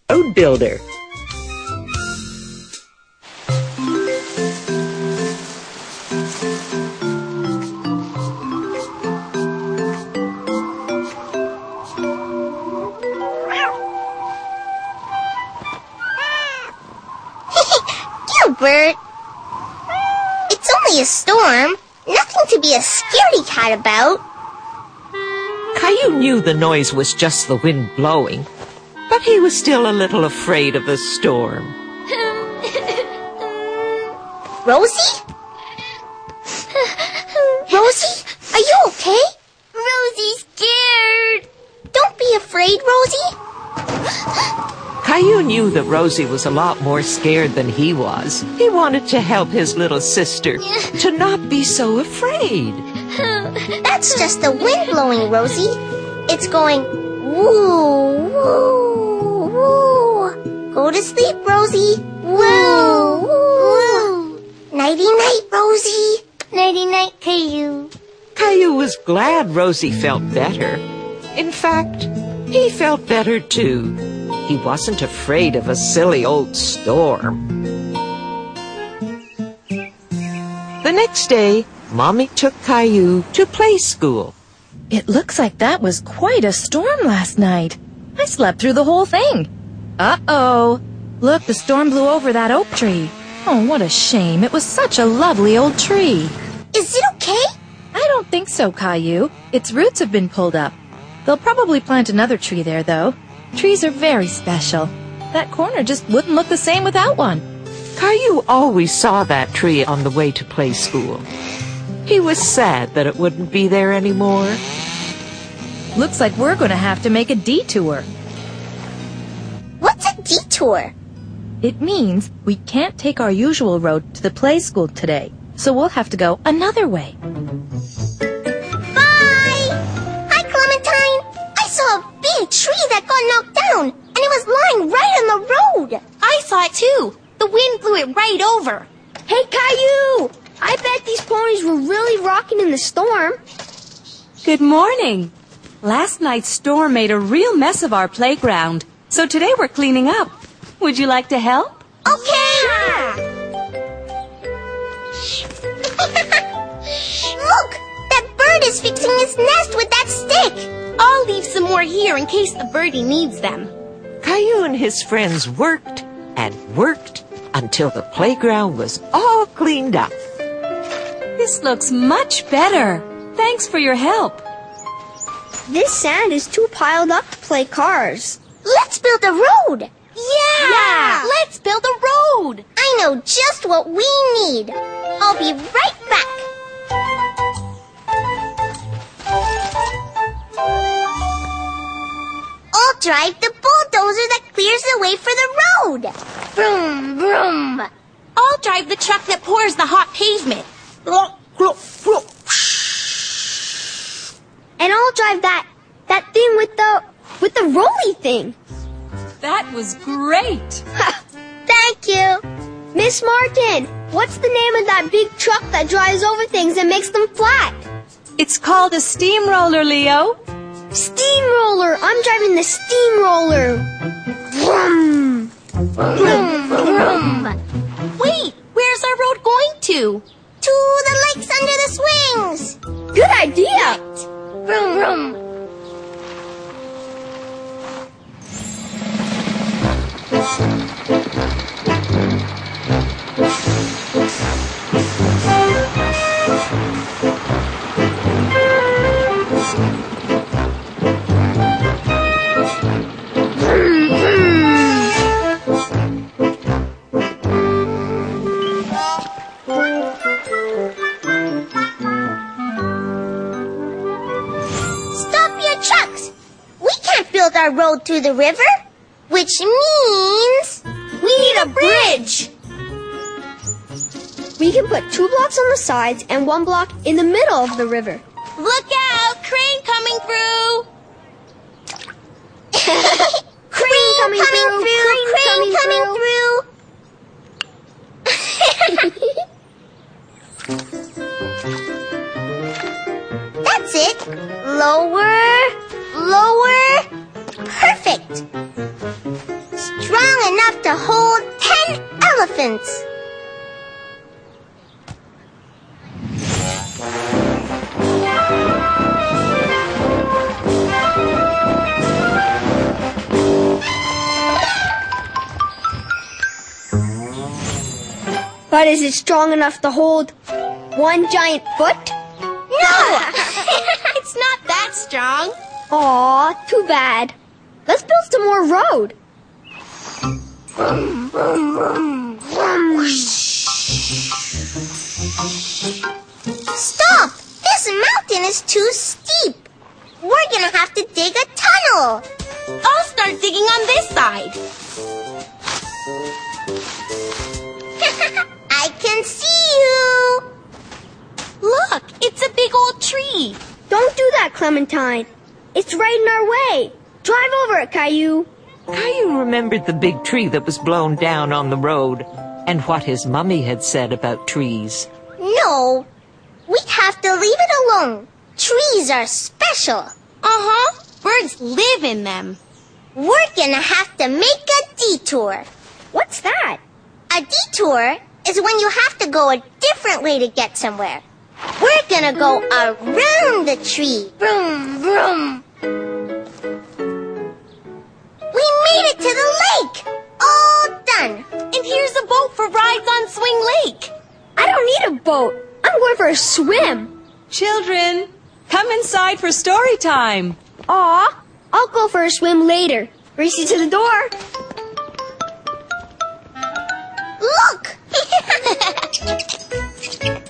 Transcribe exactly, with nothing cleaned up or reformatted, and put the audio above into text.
road builder. Gilbert, it's only a storm. Nothing to be a scaredy cat about. Caillou knew the noise was just the wind blowing, but he was still a little afraid of the storm. Rosie? Rosie, are you okay? Rosie's scared. Don't be afraid, Rosie. Caillou knew that Rosie was a lot more scared than he was. He wanted to help his little sister to not be so afraid. That's just the wind blowing, Rosie. It's going woo, woo, woo. Go to sleep, Rosie. Woo, woo. Nighty-night, Rosie. Nighty-night, Caillou. Caillou was glad Rosie felt better. In fact, he felt better too. He wasn't afraid of a silly old storm. The next day, Mommy took Caillou to play school. It looks like that was quite a storm last night. I slept through the whole thing. Uh-oh. Look, the storm blew over that oak tree. Oh, what a shame. It was such a lovely old tree. Is it okay? I don't think so, Caillou. Its roots have been pulled up. They'll probably plant another tree there, though. Trees are very special. That corner just wouldn't look the same without one. Caillou always saw that tree on the way to play school. He was sad that it wouldn't be there anymore. Looks like we're going to have to make a detour. What's a detour? It means we can't take our usual road to the play school today, so we'll have to go another way. A big tree that got knocked down, and it was lying right on the road. I saw it too. The wind blew it right over. Hey, Caillou! I bet these ponies were really rocking in the storm. Good morning. Last night's storm made a real mess of our playground, so today we're cleaning up. Would you like to help? Okay! Look! That bird is fixing his nest with that stick. I'll leave some more here in case the birdie needs them. Caillou and his friends worked and worked until the playground was all cleaned up. This looks much better. Thanks for your help. This sand is too piled up to play cars. Let's build a road. Yeah! yeah! Let's build a road. I know just what we need. I'll be right back. I'll drive the bulldozer that clears the way for the road. Vroom, vroom. I'll drive the truck that pours the hot pavement. And I'll drive that, that thing with the, with the rolly thing. That was great. Thank you. Miss Martin, what's the name of that big truck that drives over things and makes them flat? It's called a steamroller, Leo. Steamroller! I'm driving the steamroller! Vroom! Vroom, vroom. Wait, where's our road going to? To the lakes under the swings! Good idea! Vroom, vroom. Our road through the river, which means we need a bridge. We can put two blocks on the sides and one block in the middle of the river. Look out! Crane coming through! Crane coming, coming through! through! Crane, Crane coming, coming through! That's it. Lower, lower. Perfect. strong enough to hold ten elephants. But is it strong enough to hold one giant foot? No! It's not that strong. Aw, too bad. Let's build some more road. Stop! This mountain is too steep. We're gonna have to dig a tunnel. I'll start digging on this side. I can see you. Look, it's a big old tree. Don't do that, Clementine. It's right in our way. Drive over it, Caillou. Caillou remembered the big tree that was blown down on the road and what his mummy had said about trees. No, we have to leave it alone. Trees are special. Uh-huh. Birds live in them. We're gonna have to make a detour. What's that? A detour is when you have to go a different way to get somewhere. We're gonna go around the tree. Vroom, vroom. We made it to the lake. All done. And here's a boat for rides on Swing Lake. I don't need a boat. I'm going for a swim. Children, come inside for story time. Aw, I'll go for a swim later. Race you to the door. Look!